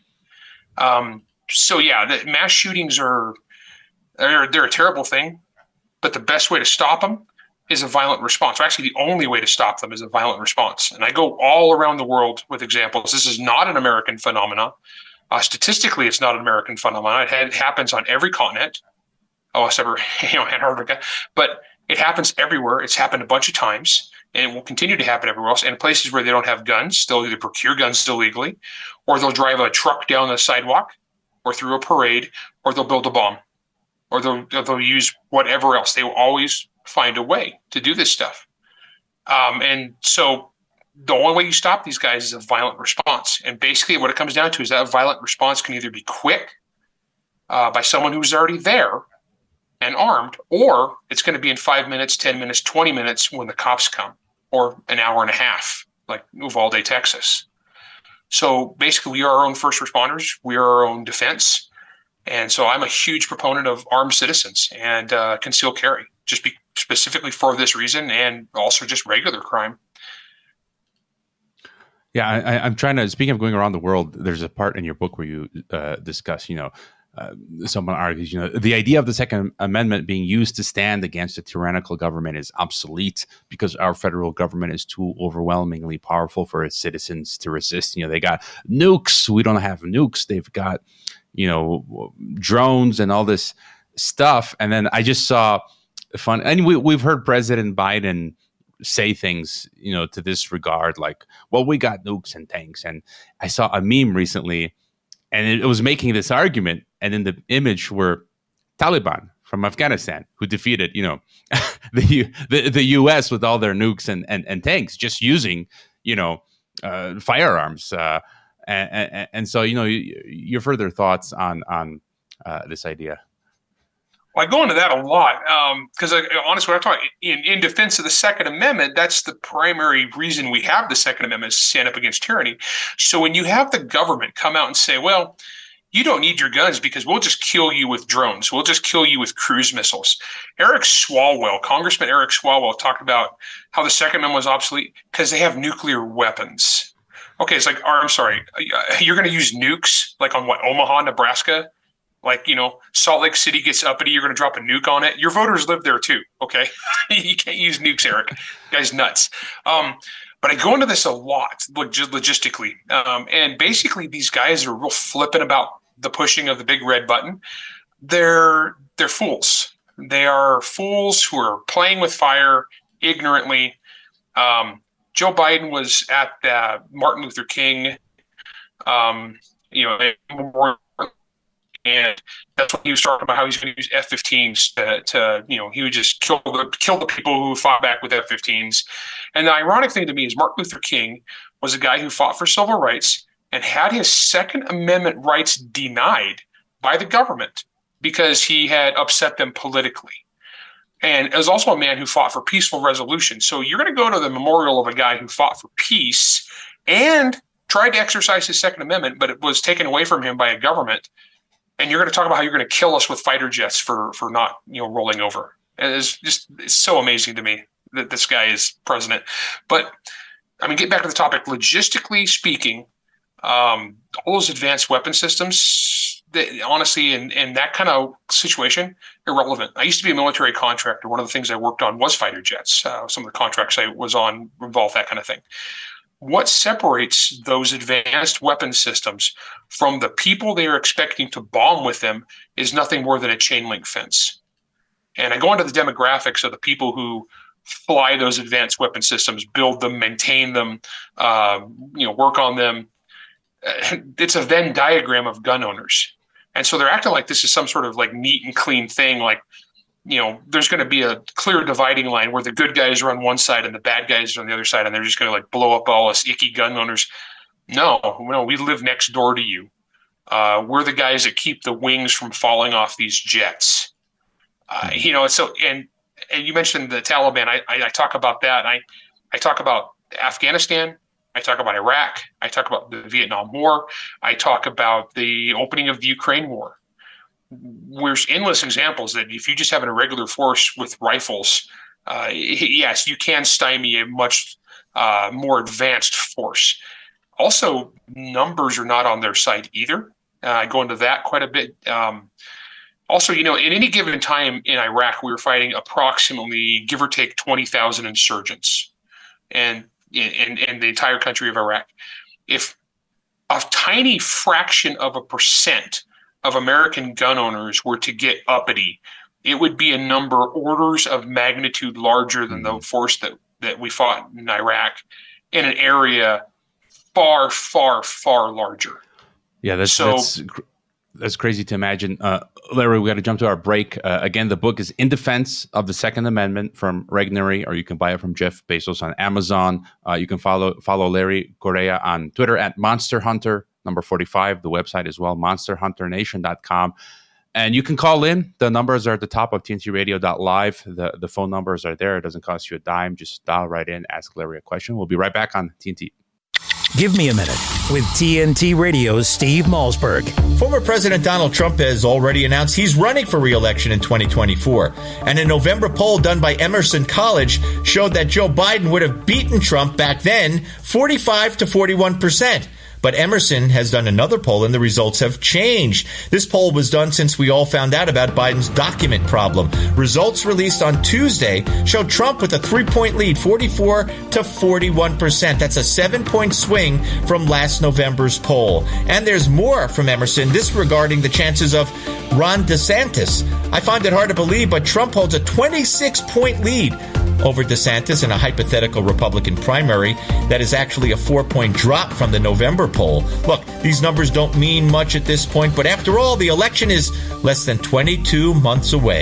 Um, So yeah, the mass shootings are they're, they're a terrible thing, but the best way to stop them is a violent response. Or actually, the only way to stop them is a violent response. And I go all around the world with examples. This is not an American phenomenon. Uh, statistically, it's not an American phenomenon. It, it happens on every continent. Oh, except for you know Antarctica, but it happens everywhere. It's happened a bunch of times, and it will continue to happen everywhere else. And places where they don't have guns, they'll either procure guns illegally, or they'll drive a truck down the sidewalk, or through a parade, or they'll build a bomb, or they'll they'll use whatever else. They will always find a way to do this stuff. Um, and so the only way you stop these guys is a violent response. And basically what it comes down to is that violent response can either be quick uh, by someone who's already there and armed, or it's going to be in five minutes, ten minutes, twenty minutes when the cops come, or an hour and a half, like Uvalde, Texas. So basically, we are our own first responders. We are our own defense. And so I'm a huge proponent of armed citizens and uh, concealed carry, just be specifically for this reason, and also just regular crime. Yeah, I, I'm trying to, speaking of going around the world, there's a part in your book where you uh, discuss, you know, uh, someone argues, you know, the idea of the Second Amendment being used to stand against a tyrannical government is obsolete because our federal government is too overwhelmingly powerful for its citizens to resist. You know, they got nukes. We don't have nukes. They've got, you know, drones and all this stuff. And then I just saw fun, and we, we've heard President Biden say things, you know, to this regard, like, well, we got nukes and tanks. And I saw a meme recently, and it was making this argument, and in the image were Taliban from Afghanistan, who defeated, you know, the, the the U S with all their nukes and, and, and tanks, just using, you know, uh, firearms. Uh, and, and, and so, you know, your further thoughts on on uh, this idea. Well, I go into that a lot because, um, honestly, when I'm talking in, in defense of the Second Amendment, that's the primary reason we have the Second Amendment, is to stand up against tyranny. So when you have the government come out and say, well, you don't need your guns because we'll just kill you with drones. We'll just kill you with cruise missiles. Eric Swalwell, Congressman Eric Swalwell, talked about how the Second Amendment was obsolete because they have nuclear weapons. Okay, it's like, oh, I'm sorry, you're going to use nukes like on what, Omaha, Nebraska? Like, you know, Salt Lake City gets uppity, you're going to drop a nuke on it. Your voters live there too, okay? You can't use nukes, Eric. The guy's nuts. Um, but I go into this a lot log- logistically. Um, and basically these guys are real flippant about the pushing of the big red button. They're they're fools. They are fools who are playing with fire ignorantly. Um, Joe Biden was at the Martin Luther King, um, you know, memorial. And that's when he was talking about how he's going to use F fifteens to, to, you know, he would just kill the kill the people who fought back with F fifteens. And the ironic thing to me is Martin Luther King was a guy who fought for civil rights and had his Second Amendment rights denied by the government because he had upset them politically. And was also a man who fought for peaceful resolution. So you're going to go to the memorial of a guy who fought for peace and tried to exercise his Second Amendment, but it was taken away from him by a government. And you're going to talk about how you're going to kill us with fighter jets for for not, you know, rolling over. And it's just it's so amazing to me that this guy is president. But I mean, get back to the topic. Logistically speaking, um, all those advanced weapon systems, that, honestly, in, in that kind of situation, irrelevant. I used to be a military contractor. One of the things I worked on was fighter jets. Uh, some of the contracts I was on involved that kind of thing. What separates those advanced weapon systems from the people they are expecting to bomb with them is nothing more than a chain link fence. And I go into the demographics of the people who fly those advanced weapon systems, build them, maintain them, uh, you know, work on them. It's a Venn diagram of gun owners. And so they're acting like this is some sort of like neat and clean thing, like, you know, there's going to be a clear dividing line where the good guys are on one side and the bad guys are on the other side, and they're just going to like blow up all us icky gun owners. No, no, we live next door to you. Uh, we're the guys that keep the wings from falling off these jets. Uh, you know, so and and you mentioned the Taliban. I, I, I talk about that. I I talk about Afghanistan. I talk about Iraq. I talk about the Vietnam War. I talk about the opening of the Ukraine war. There's endless examples that if you just have an irregular force with rifles, uh, yes, you can stymie a much uh, more advanced force. Also, numbers are not on their side either. Uh, I go into that quite a bit. Um, also, you know, in any given time in Iraq, we were fighting approximately, give or take, twenty thousand insurgents, and in, in the entire country of Iraq. If a tiny fraction of a percent of American gun owners were to get uppity, it would be a number orders of magnitude larger than the force that, that we fought in Iraq in an area far, far, far larger. Yeah, that's so, that's, that's crazy to imagine. Uh, Larry, we got to jump to our break. Uh, again, the book is In Defense of the Second Amendment from Regnery, or you can buy it from Jeff Bezos on Amazon. Uh, you can follow follow Larry Correia on Twitter at Monster Hunter. Number forty-five, the website as well, monster hunter nation dot com. And you can call in. The numbers are at the top of T N T radio dot live. The, the phone numbers are there. It doesn't cost you a dime. Just dial right in, ask Larry a question. We'll be right back on T N T. Give me a minute with T N T Radio's Steve Malzberg. Former President Donald Trump has already announced he's running for re-election in twenty twenty-four. And a November poll done by Emerson College showed that Joe Biden would have beaten Trump back then forty-five to forty-one percent. But Emerson has done another poll, and the results have changed. This poll was done since we all found out about Biden's document problem. Results released on Tuesday showed Trump with a three-point lead, forty-four to forty-one percent. That's a seven-point swing from last November's poll. And there's more from Emerson, this regarding the chances of Ron DeSantis. I find it hard to believe, but Trump holds a twenty-six-point lead over DeSantis in a hypothetical Republican primary that is actually a four-point drop from the November poll. Look, these numbers don't mean much at this point, but after all, the election is less than twenty-two months away.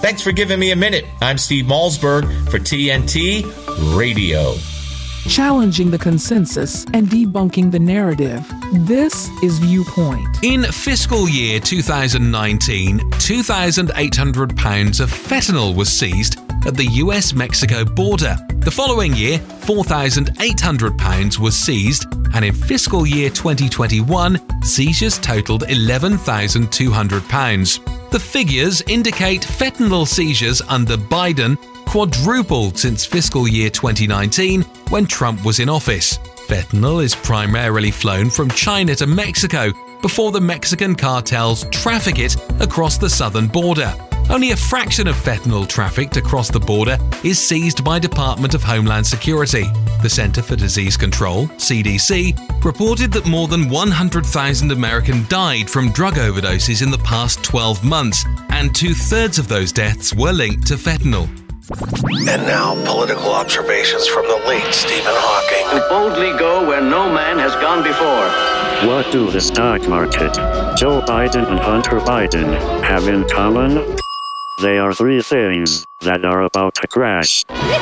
Thanks for giving me a minute. I'm Steve Malzberg for T N T Radio. Challenging the consensus and debunking the narrative. This is Viewpoint. In fiscal year two thousand nineteen, two thousand eight hundred pounds of fentanyl was seized at the U S Mexico border. The following year, four thousand eight hundred pounds was seized, and in fiscal year twenty twenty-one, seizures totaled eleven thousand two hundred pounds. The figures indicate fentanyl seizures under Biden quadrupled since fiscal year twenty nineteen, when Trump was in office. Fentanyl is primarily flown from China to Mexico before the Mexican cartels traffic it across the southern border. Only a fraction of fentanyl trafficked across the border is seized by Department of Homeland Security. The Center for Disease Control, C D C, reported that more than one hundred thousand Americans died from drug overdoses in the past twelve months, and two-thirds of those deaths were linked to fentanyl. And now, political observations from the late Stephen Hawking. To boldly go where no man has gone before. What do the stock market, Joe Biden and Hunter Biden, have in common? They are three things that are about to crash.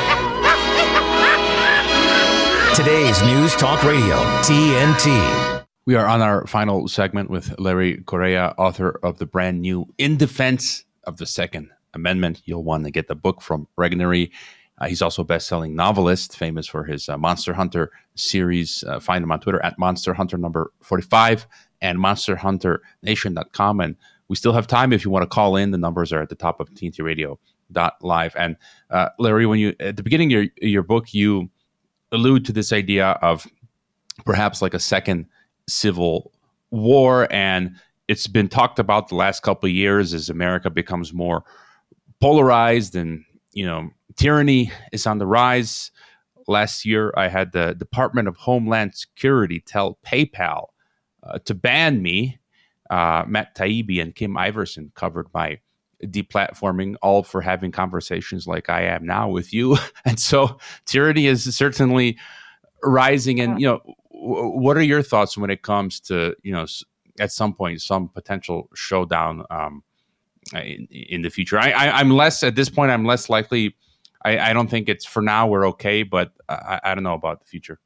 Today's News Talk Radio, T N T. We are on our final segment with Larry Correia, author of the brand new In Defense of the Second Amendment. You'll want to get the book from Regnery. Uh, he's also a best-selling novelist, famous for his uh, Monster Hunter series. Uh, find him on Twitter at Monster Hunter number forty-five and monster hunter nation dot com. And we still have time if you want to call in. The numbers are at the top of T N T radio dot live. And uh, Larry, when you at the beginning of your, your book, you allude to this idea of perhaps like a second civil war. And it's been talked about the last couple of years as America becomes more polarized and, you know, tyranny is on the rise. Last year, I had the Department of Homeland Security tell PayPal uh, to ban me. Uh, Matt Taibbi and Kim Iverson covered my deplatforming, all for having conversations like I am now with you. And so tyranny is certainly rising. And, you know, w- what are your thoughts when it comes to, you know, at some point, some potential showdown um, in, in the future? I, I, I'm less, at this point, I'm less likely. I, I don't think it's, for now, we're okay, but I, I don't know about the future.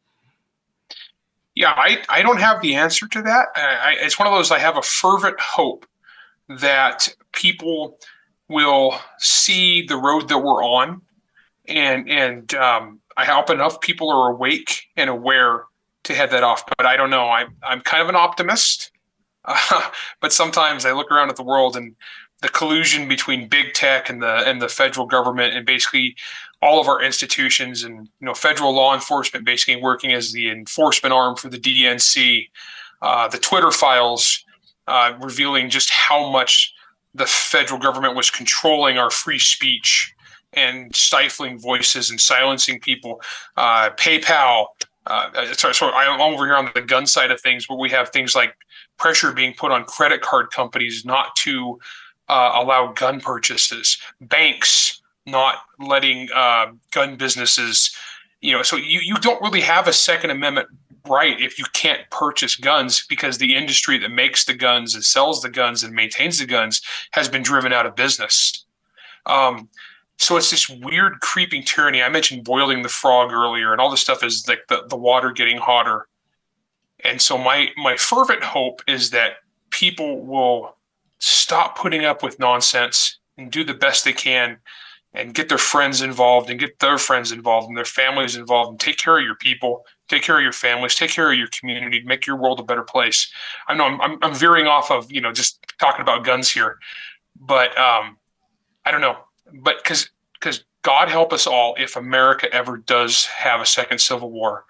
Yeah, I, I don't have the answer to that. I, I, it's one of those, I have a fervent hope that people will see the road that we're on. And and um, I hope enough people are awake and aware to head that off. But I don't know. I'm, I'm kind of an optimist. Uh, but sometimes I look around at the world and the collusion between big tech and the and the federal government, and basically all of our institutions, and you know, federal law enforcement basically working as the enforcement arm for the D N C, uh, the Twitter files uh, revealing just how much the federal government was controlling our free speech and stifling voices and silencing people. Uh, PayPal. Uh, sorry, so I'm over here on the gun side of things, where we have things like pressure being put on credit card companies not to uh, allow gun purchases, banks not letting uh, gun businesses, you know, so you, you don't really have a Second Amendment right if you can't purchase guns, because the industry that makes the guns and sells the guns and maintains the guns has been driven out of business. Um, so it's this weird creeping tyranny. I mentioned boiling the frog earlier, and all this stuff is like the, the water getting hotter. And so my my fervent hope is that people will stop putting up with nonsense and do the best they can and get their friends involved and get their friends involved and their families involved and take care of your people, take care of your families, take care of your community, make your world a better place. I know I'm I'm, I'm veering off of, you know, just talking about guns here, but um, I don't know. But because because God help us all if America ever does have a second civil war.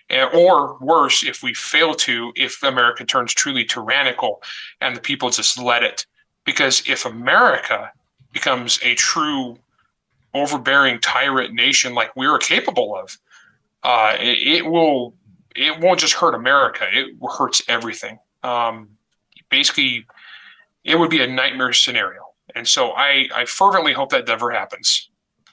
Or worse, if we fail to, if America turns truly tyrannical and the people just let it. Because if America becomes a true overbearing tyrant nation like we are capable of, uh, it, it will it won't just hurt America, it hurts everything. Um, basically, it would be a nightmare scenario. And so I, I fervently hope that never happens.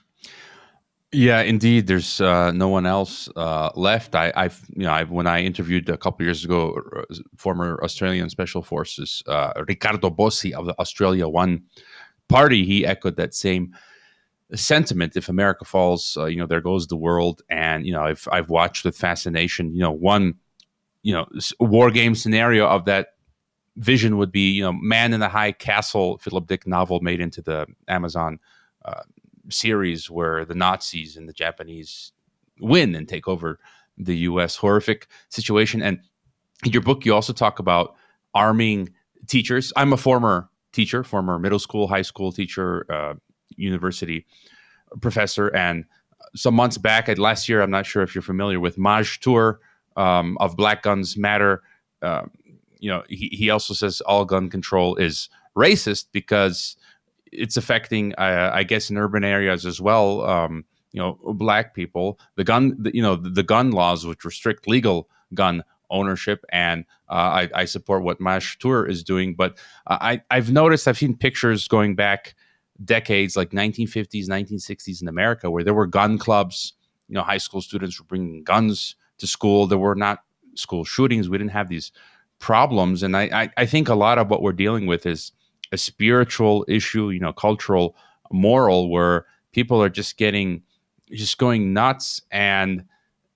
Yeah, indeed. There's uh, no one else uh, left. I, I've, you know, I've, when I interviewed a couple of years ago, uh, former Australian Special Forces uh, Ricardo Bossi of the Australia One party, he echoed that same sentiment. If America falls, uh, you know, there goes the world. And, you know, I've, I've watched with fascination, you know, one, you know, war game scenario of that vision would be, you know, Man in the High Castle, Philip Dick novel made into the Amazon uh, series, where the Nazis and the Japanese win and take over the U S. Horrific situation. And in your book, you also talk about arming teachers. I'm a former teacher, former middle school, high school teacher, uh, university professor. And some months back, at last year, I'm not sure if you're familiar with Maj Toure um, of Black Guns Matter. Uh, you know, he, he also says all gun control is racist because it's affecting, uh, I guess, in urban areas as well. Um, you know, Black people, the gun, the, you know, the, the gun laws which restrict legal gun ownership, and uh, I, I support what Maj Toure is doing. But uh, I, I've noticed, I've seen pictures going back decades, like nineteen fifties, nineteen sixties in America, where there were gun clubs. You know, high school students were bringing guns to school. There were not school shootings. We didn't have these problems. And I, I, I think a lot of what we're dealing with is a spiritual issue, you know, cultural, moral, where people are just getting, just going nuts. And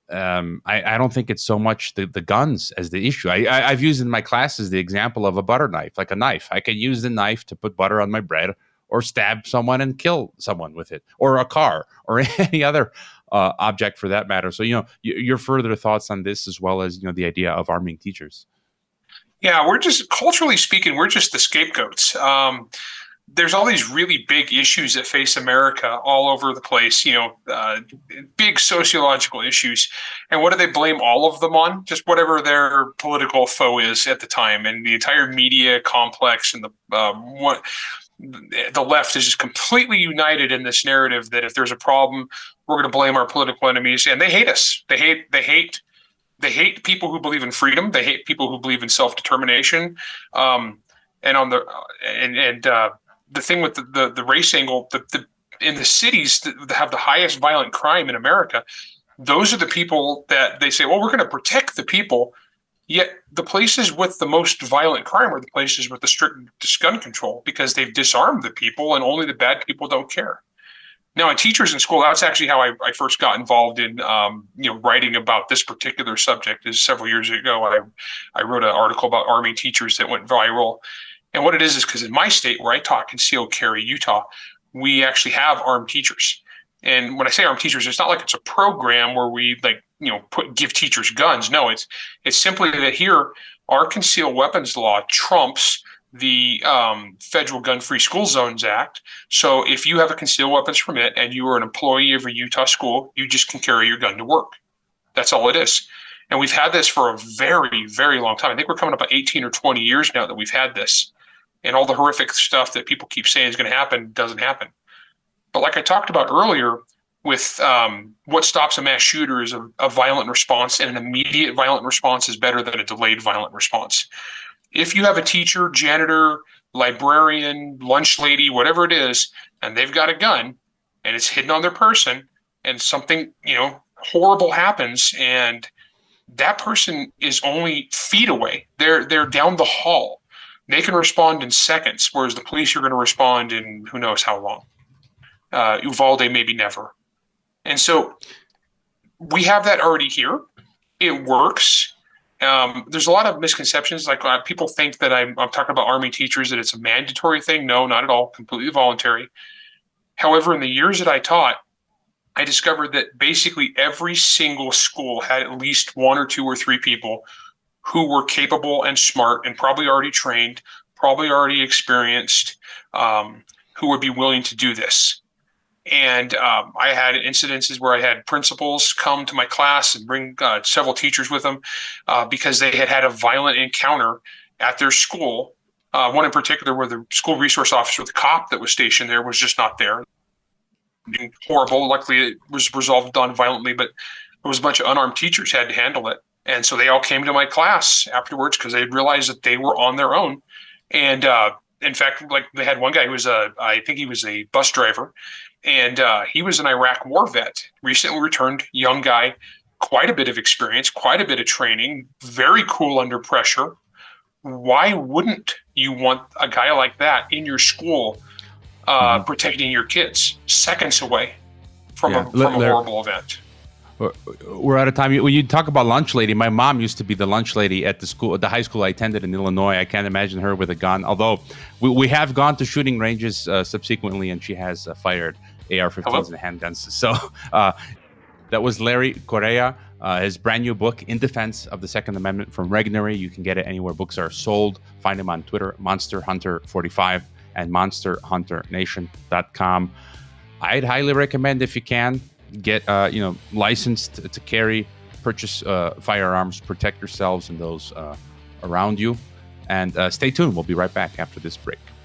um, I, I don't think it's so much the, the guns as the issue. I, I, I've used in my classes the example of a butter knife, like a knife. I can use the knife to put butter on my bread, or stab someone and kill someone with it, or a car, or any other uh, object for that matter. So, you know, y- your further thoughts on this, as well as, you know, the idea of arming teachers. Yeah, we're just, culturally speaking, we're just the scapegoats. Um, there's all these really big issues that face America all over the place, you know, uh, big sociological issues. And what do they blame all of them on? Just whatever their political foe is at the time. And the entire media complex and the um, what the left is just completely united in this narrative that if there's a problem, we're going to blame our political enemies. And they hate us. They hate, they hate, they hate people who believe in freedom. They hate people who believe in self-determination. Um, and on the, and, and, uh, the thing with the, the, the race angle, the, the, in the cities that have the highest violent crime in America, those are the people that they say, well, we're going to protect the people. Yet the places with the most violent crime are the places with the strict gun control, because they've disarmed the people and only the bad people don't care. Now, in teachers in school, that's actually how I, I first got involved in, um, you know, writing about this particular subject. Is several years ago, I, I wrote an article about arming teachers that went viral. And what it is is because in my state where I taught concealed carry, Utah, we actually have armed teachers. And when I say armed teachers, it's not like it's a program where we like, you know, put give teachers guns. No, it's it's simply that here our concealed weapons law trumps the um, Federal Gun-Free School Zones Act. So if you have a concealed weapons permit and you are an employee of a Utah school, you just can carry your gun to work. That's all it is. And we've had this for a very, very long time. I think we're coming up on eighteen or twenty years now that we've had this. And all the horrific stuff that people keep saying is going to happen doesn't happen. But like I talked about earlier, with um, what stops a mass shooter is a, a violent response, and an immediate violent response is better than a delayed violent response. If you have a teacher, janitor, librarian, lunch lady, whatever it is, and they've got a gun and it's hidden on their person, and something, you know, horrible happens, and that person is only feet away. They're they're down the hall. They can respond in seconds, whereas the police are going to respond in who knows how long. Uh, Uvalde, maybe never. And so we have that already here. It works. Um, there's a lot of misconceptions. Like uh, people think that I'm, I'm talking about arming teachers, that it's a mandatory thing. No, not at all. Completely voluntary. However, in the years that I taught, I discovered that basically every single school had at least one or two or three people who were capable and smart and probably already trained, probably already experienced, um, who would be willing to do this. And um, I had incidences where I had principals come to my class and bring uh, several teachers with them uh, because they had had a violent encounter at their school. Uh, one in particular where the school resource officer, the cop that was stationed there, was just not there. Horrible. Luckily, it was resolved non-violently, but there was a bunch of unarmed teachers had to handle it. And so they all came to my class afterwards because they realized that they were on their own. And uh, in fact, like they had one guy who was a, I think he was a bus driver, and uh, he was an Iraq war vet, recently returned, young guy, quite a bit of experience, quite a bit of training, very cool under pressure. Why wouldn't you want a guy like that in your school uh, mm-hmm. protecting your kids seconds away from Yeah. a, from a horrible event. We're out of time. When you talk about lunch lady, my mom used to be the lunch lady at the school, at the high school I attended in Illinois. I can't imagine her with a gun. Although we, we have gone to shooting ranges uh, subsequently, and she has uh, fired A R fifteens and handguns. So uh, that was Larry Correia. Uh, his brand new book, In Defense of the Second Amendment, from Regnery. You can get it anywhere books are sold. Find him on Twitter, Monster Hunter forty-five, and monster hunter nation dot com. I'd highly recommend, if you can, get uh, you know licensed to, to carry, purchase uh, firearms, protect yourselves and those uh, around you, and uh, stay tuned. We'll be right back after this break.